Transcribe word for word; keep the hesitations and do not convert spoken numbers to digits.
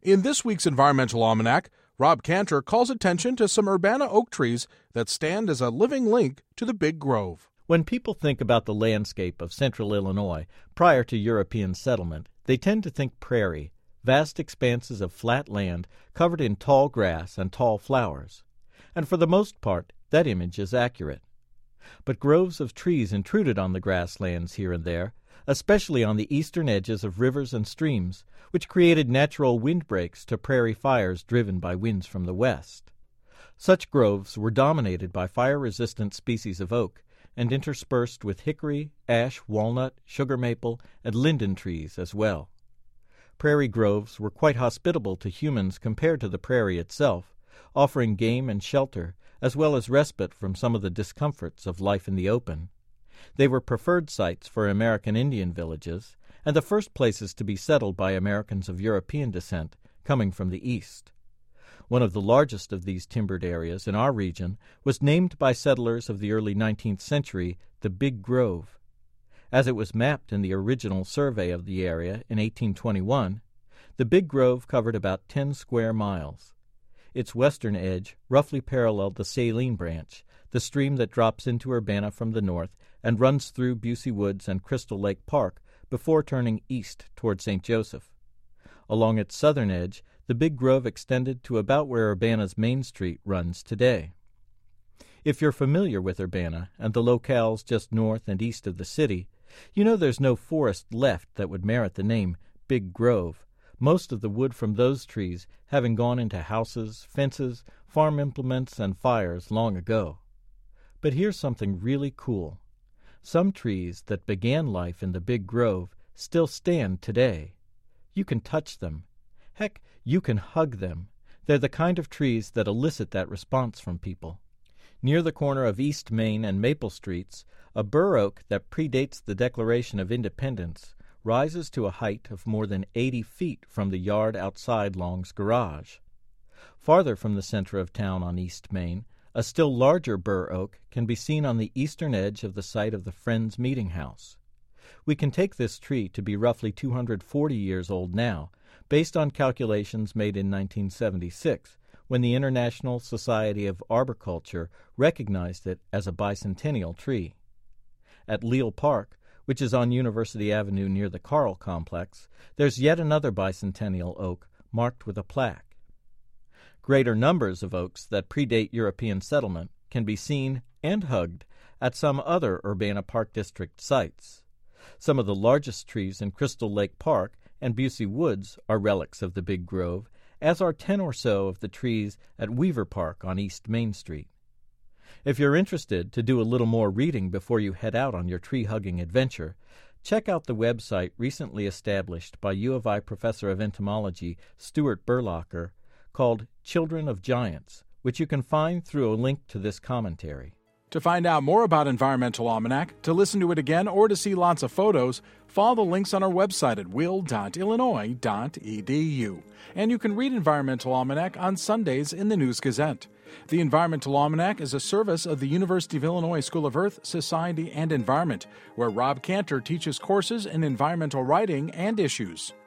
In this week's Environmental Almanac, Rob Cantor calls attention to some Urbana oak trees that stand as a living link to the Big Grove. When people think about the landscape of central Illinois prior to European settlement, they tend to think prairie, vast expanses of flat land covered in tall grass and tall flowers. And for the most part, that image is accurate. But groves of trees intruded on the grasslands here and there, especially on the eastern edges of rivers and streams, which created natural windbreaks to prairie fires driven by winds from the west. Such groves were dominated by fire-resistant species of oak and interspersed with hickory, ash, walnut, sugar maple, and linden trees as well. Prairie groves were quite hospitable to humans compared to the prairie itself, offering game and shelter, as well as respite from some of the discomforts of life in the open. They were preferred sites for American Indian villages, and the first places to be settled by Americans of European descent coming from the east. One of the largest of these timbered areas in our region was named by settlers of the early nineteenth century the Big Grove. As it was mapped in the original survey of the area in eighteen twenty-one, the Big Grove covered about ten square miles. Its western edge roughly paralleled the Saline Branch, the stream that drops into Urbana from the north and runs through Busey Woods and Crystal Lake Park before turning east toward Saint Joseph. Along its southern edge, the Big Grove extended to about where Urbana's Main Street runs today. If you're familiar with Urbana and the locales just north and east of the city, you know there's no forest left that would merit the name Big Grove, most of the wood from those trees having gone into houses, fences, farm implements, and fires long ago. But here's something really cool. Some trees that began life in the Big Grove still stand today. You can touch them. Heck, you can hug them. They're the kind of trees that elicit that response from people. Near the corner of East Main and Maple Streets, a bur oak that predates the Declaration of Independence rises to a height of more than eighty feet from the yard outside Long's garage. Farther from the center of town on East Main, a still larger bur oak can be seen on the eastern edge of the site of the Friends Meeting House. We can take this tree to be roughly two hundred forty years old now, based on calculations made in nineteen seventy-six, when the International Society of Arboriculture recognized it as a bicentennial tree. At Leal Park, which is on University Avenue near the Carl Complex, there's yet another bicentennial oak marked with a plaque. Greater numbers of oaks that predate European settlement can be seen and hugged at some other Urbana Park District sites. Some of the largest trees in Crystal Lake Park and Busey Woods are relics of the Big Grove, as are ten or so of the trees at Weaver Park on East Main Street. If you're interested to do a little more reading before you head out on your tree-hugging adventure, check out the website recently established by U of I professor of entomology Stuart Burlacher called Children of Giants, which you can find through a link to this commentary. To find out more about Environmental Almanac, to listen to it again, or to see lots of photos, follow the links on our website at will dot illinois dot e d u. And you can read Environmental Almanac on Sundays in the News Gazette. The Environmental Almanac is a service of the University of Illinois School of Earth, Society, and Environment, where Rob Cantor teaches courses in environmental writing and issues.